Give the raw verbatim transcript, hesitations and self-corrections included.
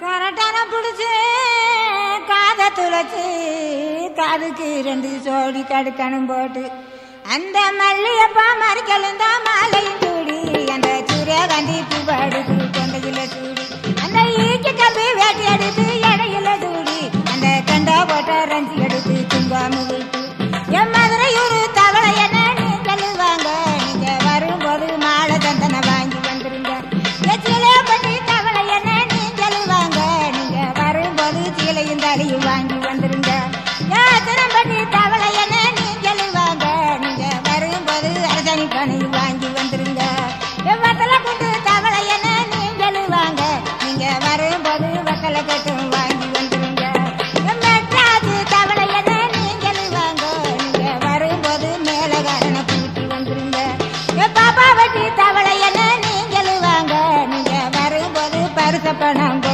கரட்டான புடிச்சு காத துளைச்சு காதுக்கு ரெண்டு சோடி கடுக்கணும் போட்டு அந்த மல்லியப்பா மறிக்கலும் தான் மாலையும் சூடி அந்த சூரியகாந்தி பூபாடுக்கு கொண்டையில சூடி அந்த ஈக்கு கம்பி வேட்டி எடுத்து இடையில சூடி அந்த கண்டா போட்ட ரஞ்சி எடுத்து தும்பாம விட்டு என் மதுரையூரு தவளை என்ன நீ சொல்லுவாங்க நீங்க வரும்போது மாலை தந்தனை வாங்கி வந்துருங்க எச்சிலே பண்ணி தவளை என்ன நீ சொல்லுவாங்க நீங்க வரும்போது சீலையும் தலையும் வாங்கி வந்துருங்க ஏத்திரம் பண்ணி தவளை என்ன நீ சொல்லுவாங்க நீங்க வரும்போது அரசனி பணியும் வாங்கி வந்துருங்க வத்தலை கொண்டு தவளை என்ன நீ சொல்லுவாங்க நீங்க வரும்போது வத்தலை கட்டும் வாங்கி வந்துருங்க மெட்ராசு தவளை என்ன நீ சொல்லுவாங்க நீங்க வரும்போது மேலகாரனை கூட்டி வந்துருங்க பாப்பா வட்டி தவளை என்ன நீ சொல்லுவாங்க நீங்க வரும்போது பரிச பணம்